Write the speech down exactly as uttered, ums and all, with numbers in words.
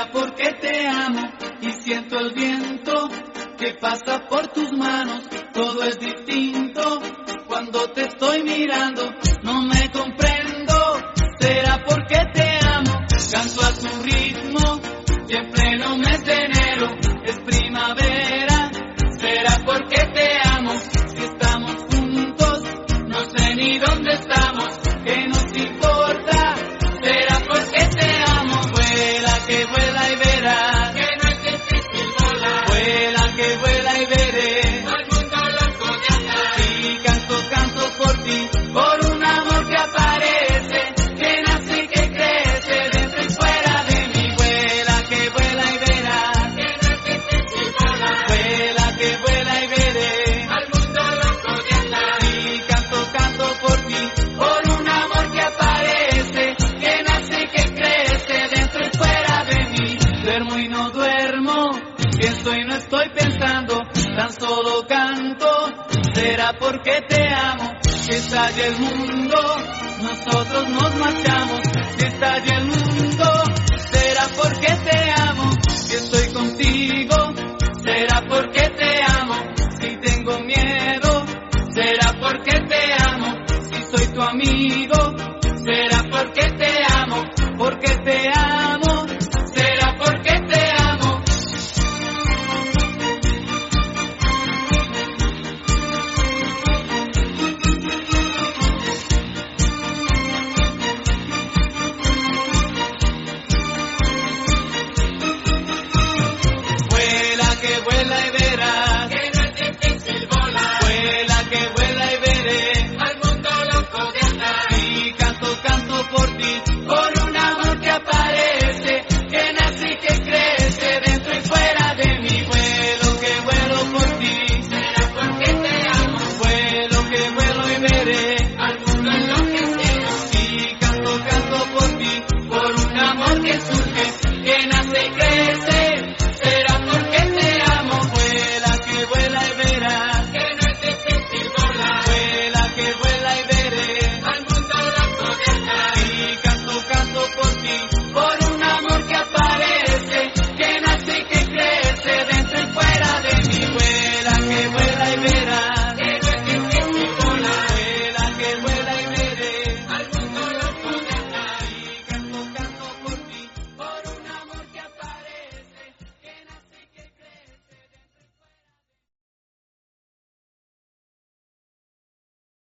será porque te amo y siento el viento que pasa por tus manos. Todo es distinto cuando te estoy mirando. No me comprendo, será porque te amo. Canto a tu ritmo y en pleno mes de enero es primavera. Será porque te amo. Si estamos juntos, no sé ni dónde estamos. ¿Qué nos importa? Será porque te amo. Vuela que vuela y verás que no es difícil volar. Vuela que vuela y veré Todo el mundo loco de andar. y canto, canto por ti, por un amor que aparece, que nace y que crece dentro y fuera de mí. Vuela que vuela y verás Que no es difícil volar. Vuela que vuela y veré Todo el mundo loco de andar. y canto, canto por ti, por un amor que aparece, que nace y que crece dentro y fuera de mí. Duermo y no duermo, pienso y no estoy pensando, tan solo canto. Será porque te amo, que estalle el mundo, nosotros nos marchamos, que estalle el mundo.